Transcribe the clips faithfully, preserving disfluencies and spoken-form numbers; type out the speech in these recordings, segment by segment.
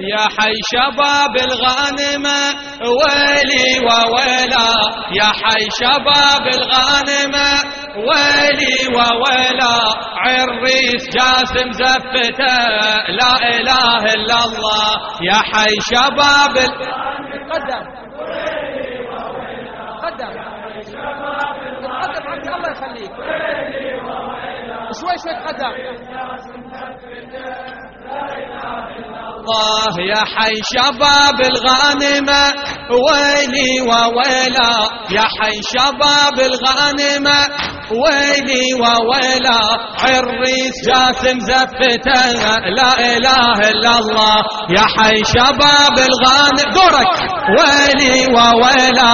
يا حي شباب الغانمة ويلي وويلا، يا حي شباب الغانمة ويلي وويلا، عريس جاسم زفته لا إله إلا الله. يا حي شباب الغانمة قدم قدم قدم عندي الله يخليك شوي شوي قدم. الله يا حي شباب الغانمة ويلي وويلا، يا حي شباب الغانمة ويلي وويلا، عريس جاسم زفته لا إله إلا الله. يا حي شباب الغانمة دورك ويلي وويلا،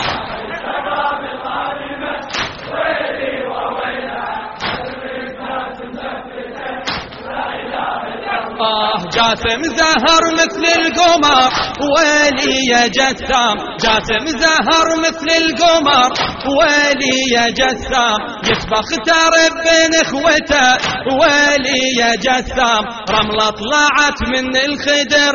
آه جاسم زهر مثل القمر ويلي يا جسام، جاسم زهر مثل القمر ويلي يا جسام، يسبخ ترب بين اخوته ويلي يا جسام، رملة طلعت من الخدر،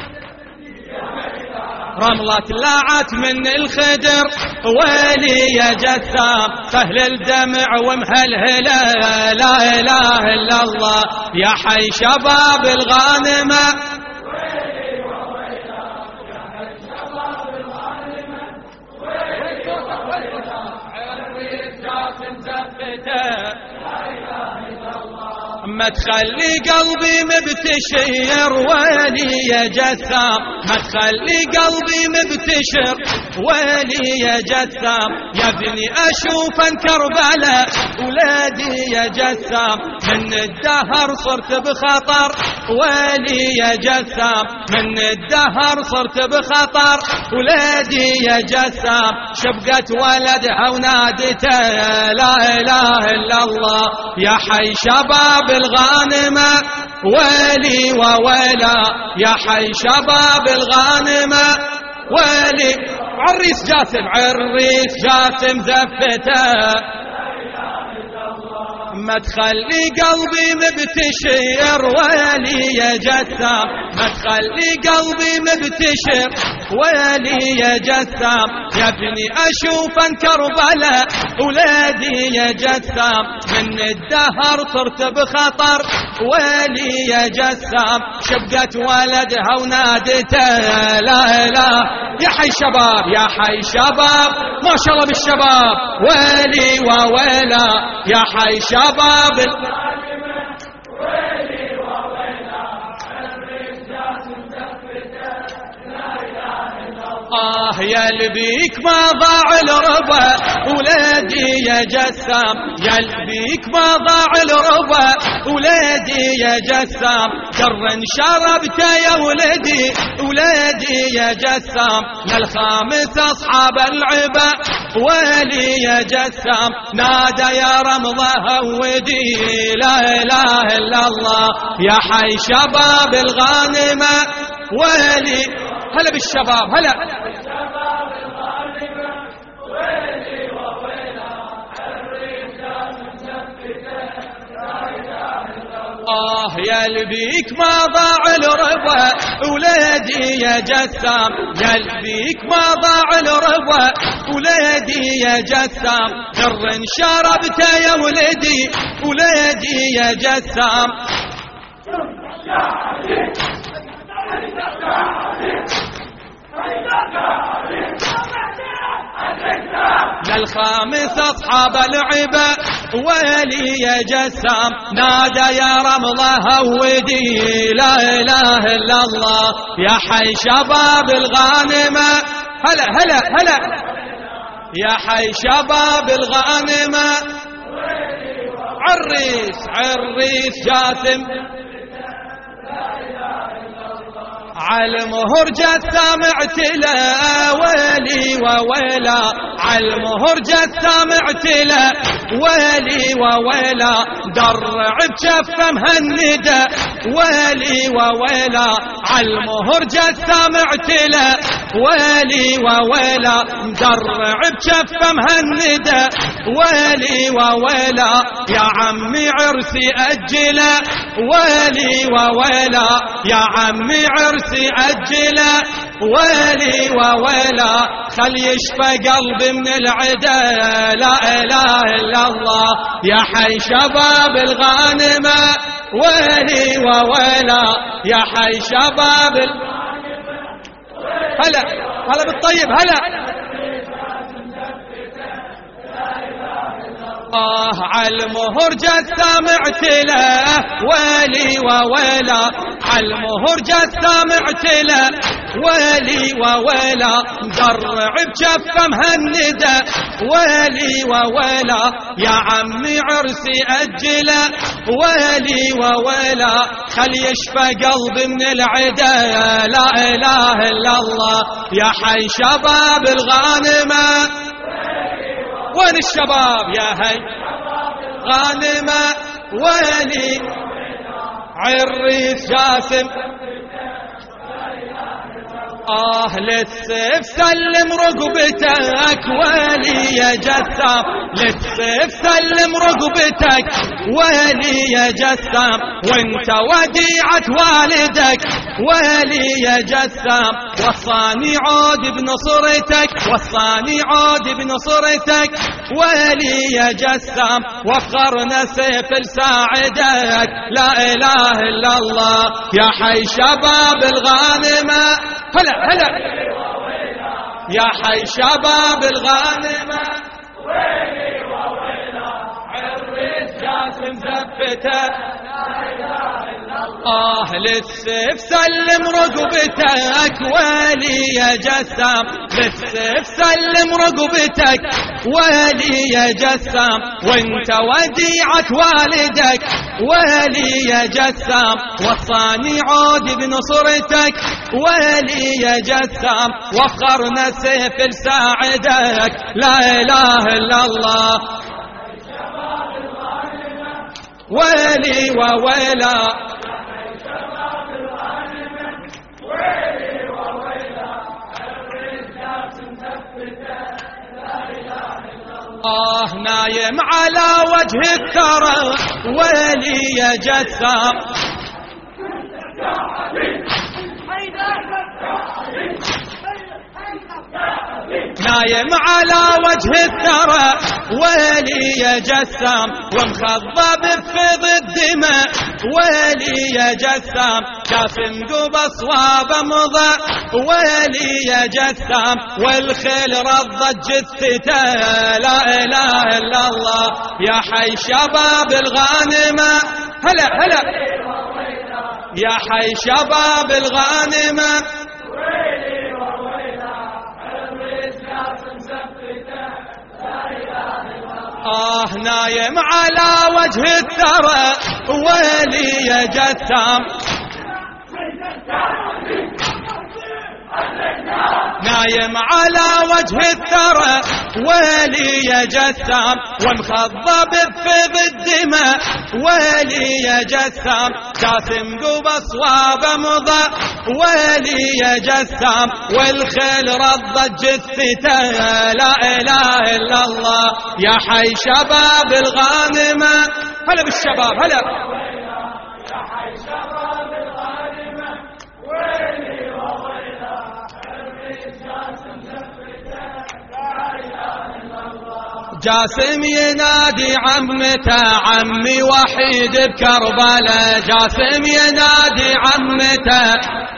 رملة طلعت من الخدر ويلي يا جسام، سهل الدمع ومهلهلة لا إله إلا الله. يا حي شباب الغانمة ويلي وويلا، يا حي شباب الغانمة ويلي وويلا، عريس جاسم زفته لا إله إلا الله. ما تخلي قلبي مبتشر ويلي يا جسام، ما تخلي قلبي مبتشر ويلي يا جسام، يا ابني اشوف كربلاء ولادي يا جسام، من الدهر صرت بخطر ويلي يا جسام، من الدهر صرت بخطر ولادي يا جسام، شبقت ولدها ونادته لا اله الا الله. يا حي شباب الغانمة ويلي وويلا، يا حي شباب الغانمة ويلي، عريس جاسم عريس جاسم زفته، ما تخلي قلبي مبتشر ويلي يا جسام، ما تخلي قلبي مبتشر ويلي يا جسام، يا ابني اشوف كربلاء ولادي يا جسام، من الدهر صرت بخطر ويلي يا جسام، شبقت ولدها ونادته لا اله. يا حي شباب يا حي شباب ما شاء الله بالشباب ويلي وويلا، يا حي شباب ويلي وويلا، عريس جاسم زفته لا إله إلا الله. آه يا لبيك ما ضاع الربا ولادي يا جسام، يا لبيك ما ضاع الربا ولادي يا جسام، در شربته يا ولدي ولادي يا جسام، للخامس اصحاب العبا ويلي يا جسام، نادى يا رمضة هودي لا اله الا الله. يا حي شباب الغانمة ويلي، هلا بالشباب هلا. آه يا لبيك ما ضاع الربا ولادي يا جسام، يا لبيك ما ضاع الربا ولادي يا جسام، در شربته يا ولدي ولادي يا جسام. للخامس اصحاب العبا ويلي يا جسام، نادى يا رمضة هودي لا اله الا الله. يا حي شباب الغانمة هلا هلا هلا، يا حي شباب الغانمة عريس عريس جاسم عالمهر جسام اعتلى ويلي وويلا، عالمهر جسام اعتلى ويلي وويلا، درع بجفه مهندة ويلي وويلا، عالمهر جسام اعتلى ويلي وويلا مدرع بجفه مهندة ويلي وويلا يا عمي عرسي أجله ويلي وويلا يا عمي عرسي أجله ويلي وويلا خل يشفى قلبي من العدا لا إله إلا الله يا حي شباب الغانمة ويلي وويلا يا حي شباب الغانمة هلا هلا بالطيب هلا آه عالمهر جثام اعتله ويلي وويلا عالمهر جثام اعتله ويلي وويلا مدرع بجفه مهندة ويلي وويلا يا عمي عرسي أجله ويلي وويلا خل يشفى قلبي من العدا لا إله إلا الله يا حي شباب الغانمة وين الشباب يا هي غانمة ويلي عريس جاسم آه للسيف سلم رقبتك ويلي يا جسام للسيف سلم رقبتك ويلي يا جسام وانت وديعة والدك ويلي يا جسام وصاني عود بنصرتك وصاني عود بنصرتك ويلي يا جسام وفخرنا سيف لساعدك لا إله إلا الله يا حي شباب الغانمة هلا هلا يا حي شباب الغانمة ويلي وويلا عريس جاسم زفته آه للسيف سلم رقبتك ويلي يا جسام للسيف سلم رقبتك ويلي يا جسام وانت وديعة والدك ويلي يا جسام وصاني عود بنصرتك ويلي يا جسام وفخرنا سيف لساعدك لا إله إلا الله ويلي وويلا آه نايم على وجه الثرى ويلي يا جسام نايم على وجه الثرى ويلي يا جسام ومخضب بفيض الدماء ويلي يا جسام جاسم قب صواب مضى ويلي يا جسام والخيل رضت جثته لا إله إلا الله يا حي شباب الغانمة هلا هلا يا حي شباب الغانمة آه نايم على وجه الثرى ويلي يا جسام نايم على وجه الثرى ويلي يا جسام ومخضب بفيض الدماء ويلي يا جسام جاسم قب صواب مضى ويلي يا جسام والخيل رضت جثته لا إله إلا الله يا حي شباب الغانمة هلا بالشباب هلا يا حي شباب الغانمة ويلي وويلا جاسم ينادي عمته عمي وحيد بكربلاء جاسم ينادي عمته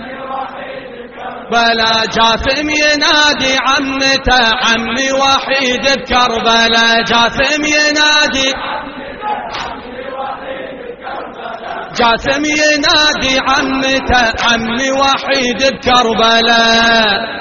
بلا جاسم ينادي عمته عمي وحيد بكربلاء جاسم ينادي جاسم ينادي عمته عمي وحيد بكربلاء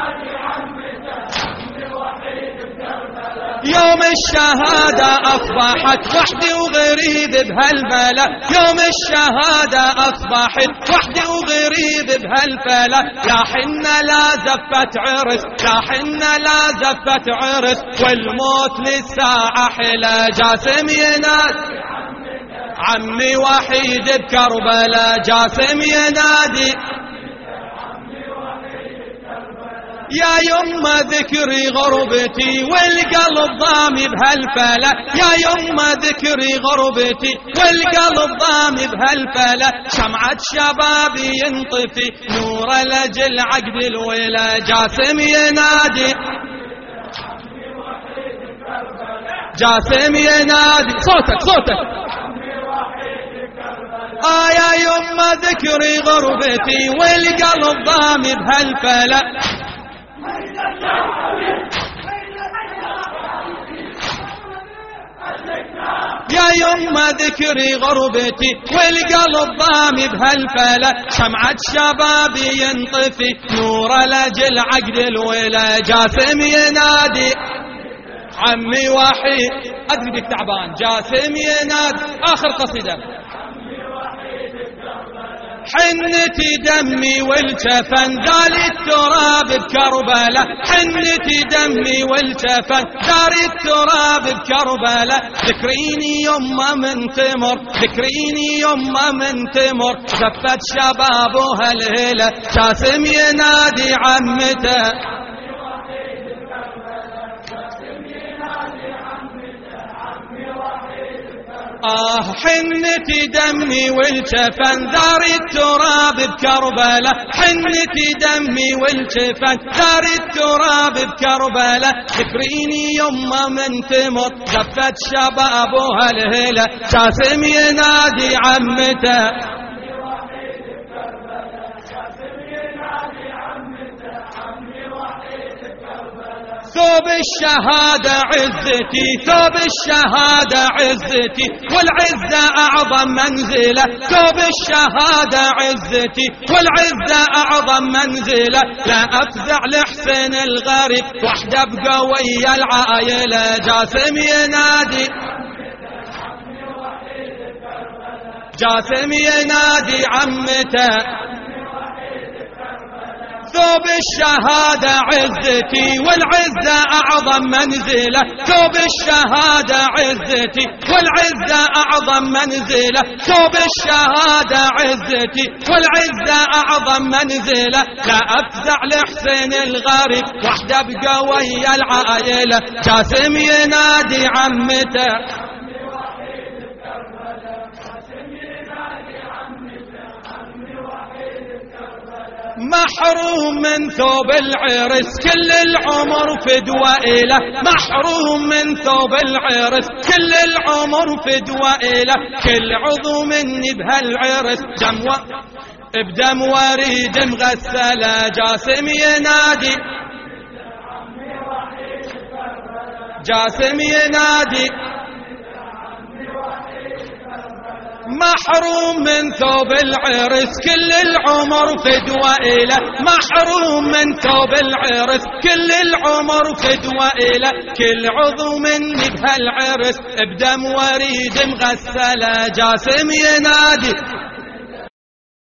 يوم الشهادة أصبحت وحدي وغريب بهالبلد يوم الشهادة أصبحت وحدي وغريب بهالبلد لا حنا لا زفت عرس لا حنا لا زفت عرس والموت للساعة حلا جاسم ينادي عمي وحيد بكربلاء جاسم ينادي يا يما ذكري غربتي والقلب ضامي بهالفلا، يا يما ذكري غربتي والقلب ضامي بهالفلا، شمعة شبابي ينطفي نور لجل عقد الولا، جاسم ينادي جاسم ينادي صوتك صوتك آه يا يما ذكري غربتي والقلب ضامي بهالفلا، يا يما ذكري غربتي والقلب ضامي بهالفلا، شمعة شبابي ينطفي نور لجل عقد الولا، جاسم ينادي عمي وحيد أدري بك تعبان، جاسم ينادي آخر قصيدة حنتي دمي والجفن داري التراب بكربلاء، حنتي دمي والجفن داري التراب بكربلاء، ذكريني يما من تمر ذكريني يما من تمر زفت شبابها الهيلة، جاسم ينادي عمته آه حنتي دمي والجفن داري التراب بكربلاء، حنتي دمي والجفن داري التراب بكربلاء، ذكريني يما من تمر زفت شبابها الهيلة، جاسم ينادي عمته ثوب الشهادة عزتي ثوب الشهادة عزتي والعزة أعظم منزلة، ثوب الشهادة عزتي والعزة أعظم منزلة، لا أفزع لحسين الغريب وحده بقوي العائلة، جاسم ينادي جاسم ينادي عمته ثوب الشهادة عزتي والعزة أعظم منزلة، ثوب الشهادة عزتي والعزة أعظم منزلة، ثوب الشهادة عزتي والعزة أعظم منزلة، لا أفزع لحسين الغريب وحده بقوي العائلة، جاسم ينادي عمته محروم من ثوب العرس كل العمر فدوى إله، محروم من ثوب العرس كل العمر فدوى إله، كل عضو مني بهالعرس دم بدم وريد مغسلة، جاسم ينادي جاسم ينادي محروم من ثوب العرس كل العمر فدوى إله، محروم من ثوب العرس كل العمر فدوى إله، كل عضو مني بهالعرس بدم وريد مغسلة، جاسم ينادي